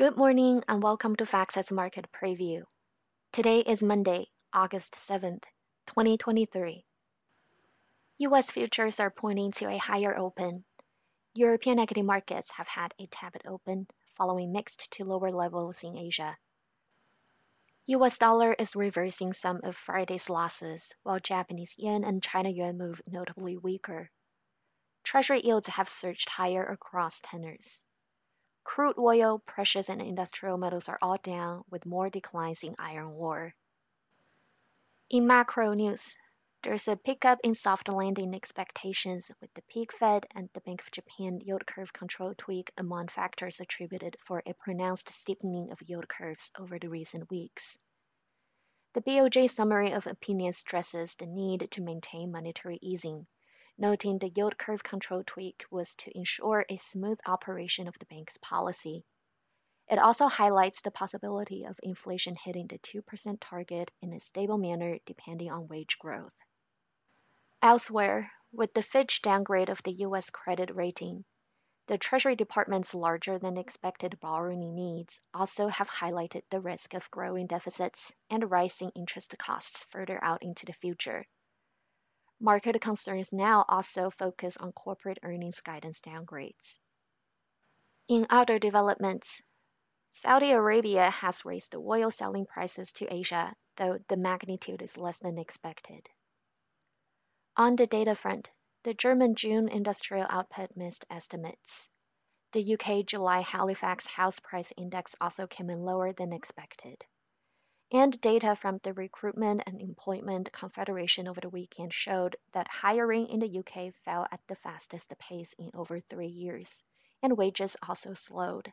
Good morning and welcome to FactSet's Market Preview. Today is Monday, August 7th, 2023. US futures are pointing to a higher open. European equity markets have had a tepid open, following mixed to lower levels in Asia. US dollar is reversing some of Friday's losses, while Japanese yen and China yuan move notably weaker. Treasury yields have surged higher across tenors. Crude oil, precious, and industrial metals are all down, with more declines in iron ore. In macro news, there's a pickup in soft landing expectations with the peak Fed and the Bank of Japan yield curve control tweak among factors attributed for a pronounced steepening of yield curves over the recent weeks. The BOJ summary of opinion stresses the need to maintain monetary easing, noting the yield curve control tweak was to ensure a smooth operation of the bank's policy. It also highlights the possibility of inflation hitting the 2% target in a stable manner depending on wage growth. Elsewhere, with the Fitch downgrade of the U.S. credit rating, the Treasury Department's larger than expected borrowing needs also have highlighted the risk of growing deficits and rising interest costs further out into the future. Market concerns now also focus on corporate earnings guidance downgrades. In other developments, Saudi Arabia has raised the oil selling prices to Asia, though the magnitude is less than expected. On the data front, the German June industrial output missed estimates. The UK July Halifax House Price Index also came in lower than expected. And data from the Recruitment and Employment Confederation over the weekend showed that hiring in the UK fell at the fastest pace in over 3 years, and wages also slowed.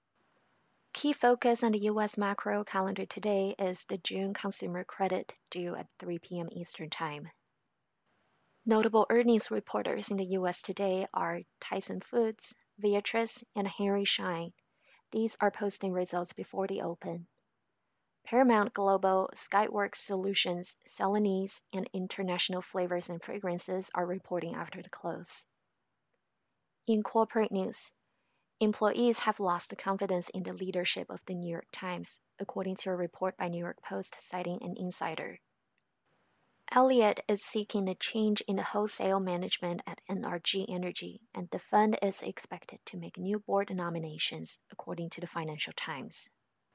Key focus on the U.S. macro calendar today is the June consumer credit due at 3 p.m. Eastern Time. Notable earnings reporters in the U.S. today are Tyson Foods, Viatris, and Henry Schein. These are posting results before the open. Paramount Global, Skyworks Solutions, Celanese, and International Flavors and Fragrances are reporting after the close. In corporate news, employees have lost confidence in the leadership of the New York Times, according to a report by New York Post citing an insider. Elliott is seeking a change in the wholesale management at NRG Energy, and the fund is expected to make new board nominations, according to the Financial Times.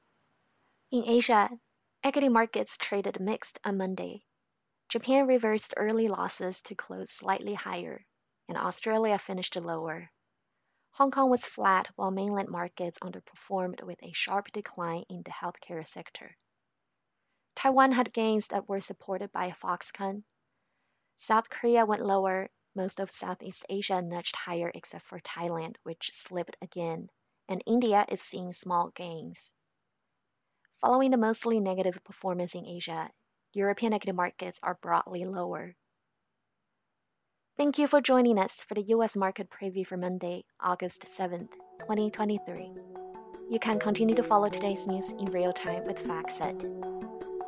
In Asia, equity markets traded mixed on Monday. Japan reversed early losses to close slightly higher, and Australia finished lower. Hong Kong was flat while mainland markets underperformed with a sharp decline in the healthcare sector. Taiwan had gains that were supported by Foxconn. South Korea went lower, most of Southeast Asia nudged higher except for Thailand, which slipped again, and India is seeing small gains. Following the mostly negative performance in Asia, European equity markets are broadly lower. Thank you for joining us for the U.S. market preview for Monday, August 7th, 2023. You can continue to follow today's news in real time with FactSet.